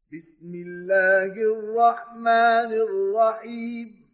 بسم الله الرحمن الرحيم.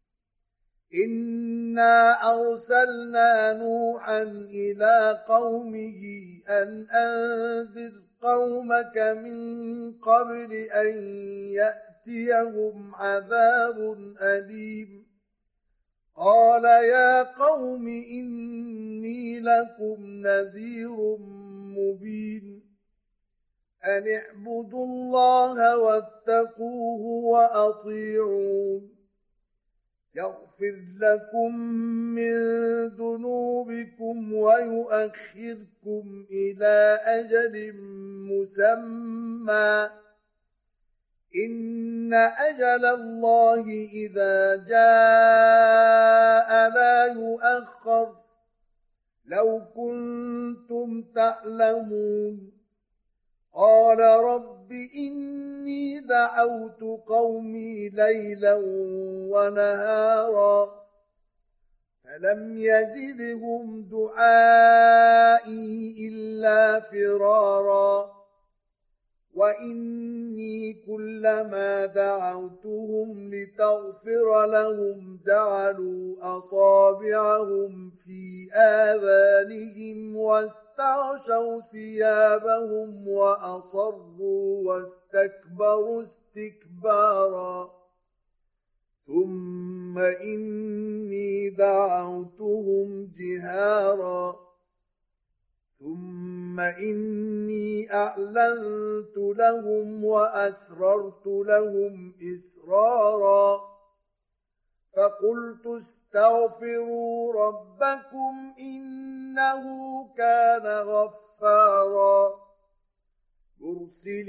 إنا أرسلنا نوحا إلى قومه أن أنذر قومك من قبل أن يأتيهم عذاب أليم. قال يا قوم إني لكم نذير مبين. أن اعبدوا الله واتقوه وأطيعون. يغفر لكم من ذنوبكم ويؤخركم إلى أجل مسمى. إن أجل الله إذا جاء لا يؤخر. لو كنتم تعلمون. قال رب إني دعوت قومي ليلا ونهارا فلم يزدهم دعائي إلا فرارا. وإني كلما دعوتهم لتغفر لهم جعلوا أصابعهم في آذانهم واستغشوا ثيابهم وأصروا واستكبروا استكبارا. ثم إني دعوتهم جهارا ثم إني أعلنت لهم وأسررت لهم إسرارا. فقلت استغفروا ربكم إنه كان غفارا. يرسل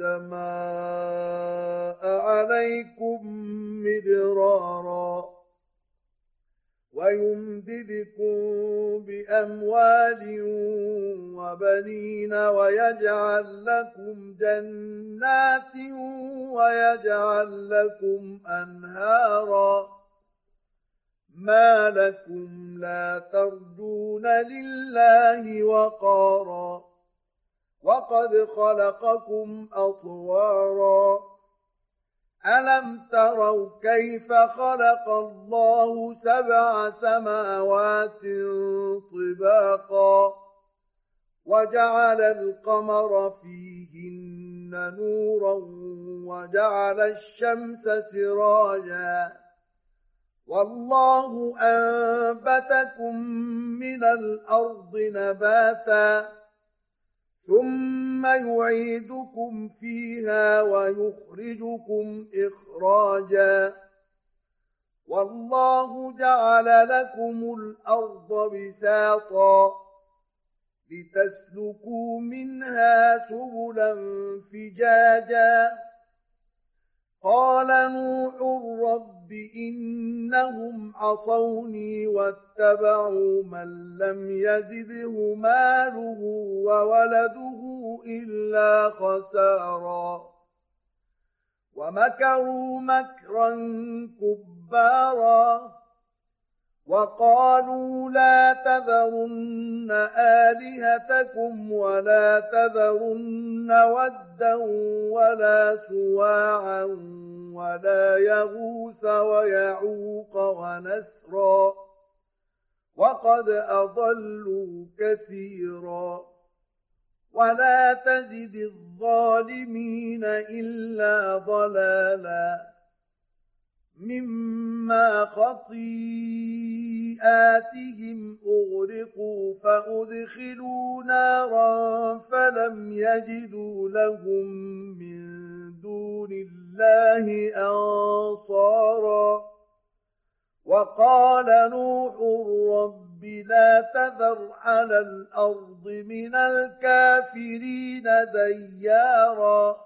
السماء عليكم مدرارا ويمددكم بأموال وبنين ويجعل لكم جنات ويجعل لكم أنهارا. ما لكم لا ترجون لله وقارا وقد خلقكم أطوارا. ألم تروا كيف خلق الله 7 سماوات طباقا وجعل القمر فيهن نورا وجعل الشمس سراجا. والله أنبتكم من الأرض نباتا ثم يعيدكم فيها ويخرجكم إخراجا. والله جعل لكم الأرض بساطا لتسلكوا منها سبلا فجاجا. قال نوح رب إنهم عصوني واتبعوا من لم يزده ماله وولده إلا خسارا. ومكروا مكرا كبارا وقالوا لا تذرن آلهتكم ولا تذرن ودا ولا سواعا ولا يغوث ويعوق ونسرا وقد أضلوا كثيرا. ولا تزد الظالمين إلا ضلالا مما خطيئاتهم أغرقوا فأدخلوا نارا فلم يجدوا لهم من دون الله أنصارا. وقال نوح رب لا تذر على الأرض من الكافرين ديارا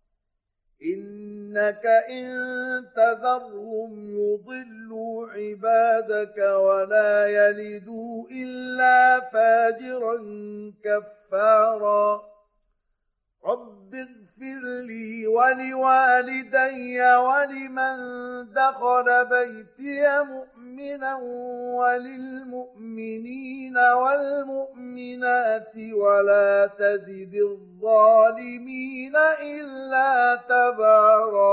إنك إن تذرهم يضلوا عبادك ولا يلدوا إلا فاجرا كفارا. رب اغفر لي ولوالدي ولمن دخل بيتي مؤمنا وللمؤمنين والمؤمنات ولا تزد الظالمين إلا تبارا.